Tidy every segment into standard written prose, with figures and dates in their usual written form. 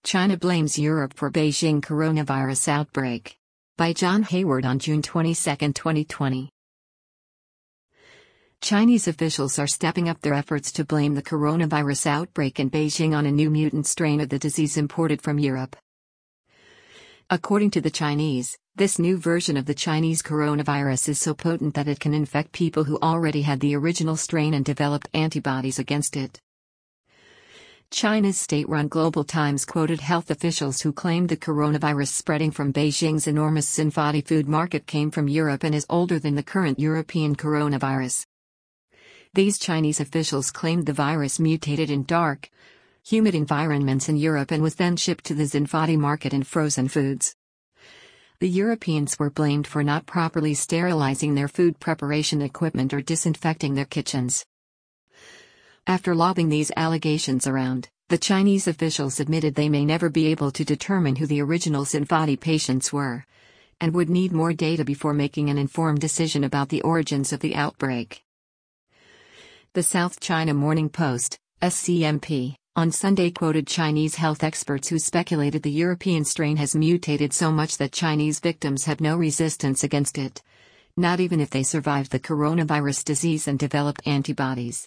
China blames Europe for Beijing coronavirus outbreak. By John Hayward on June 22, 2020. Chinese officials are stepping up their efforts to blame the coronavirus outbreak in Beijing on a new mutant strain of the disease imported from Europe. According to the Chinese, this new version of the Chinese coronavirus is so potent that it can infect people who already had the original strain and developed antibodies against it. China's state-run Global Times quoted health officials who claimed the coronavirus spreading from Beijing's enormous Xinfadi food market came from Europe and is older than the current European coronavirus. These Chinese officials claimed the virus mutated in dark, humid environments in Europe and was then shipped to the Xinfadi market in frozen foods. The Europeans were blamed for not properly sterilizing their food preparation equipment or disinfecting their kitchens. After lobbing these allegations around, the Chinese officials admitted they may never be able to determine who the original Xinfadi patients were, and would need more data before making an informed decision about the origins of the outbreak. The South China Morning Post, SCMP, on Sunday quoted Chinese health experts who speculated the European strain has mutated so much that Chinese victims have no resistance against it, not even if they survived the coronavirus disease and developed antibodies.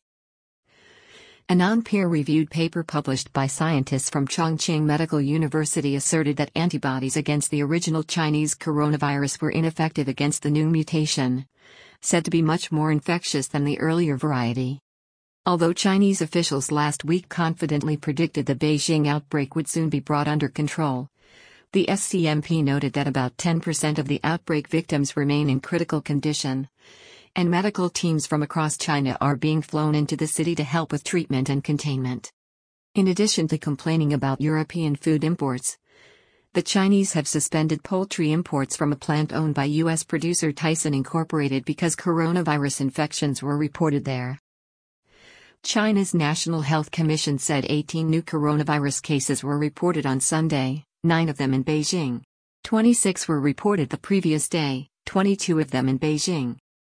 A non-peer-reviewed paper published by scientists from Chongqing Medical University asserted that antibodies against the original Chinese coronavirus were ineffective against the new mutation, said to be much more infectious than the earlier variety. Although Chinese officials last week confidently predicted the Beijing outbreak would soon be brought under control, the SCMP noted that about 10% of the outbreak victims remain in critical condition, and medical teams from across China are being flown into the city to help with treatment and containment. In addition to complaining about European food imports, the Chinese have suspended poultry imports from a plant owned by U.S. producer Tyson Incorporated because coronavirus infections were reported there. China's National Health Commission said 18 new coronavirus cases were reported on Sunday, 9 of them in Beijing. 26 were reported the previous day, 22 of them in Beijing.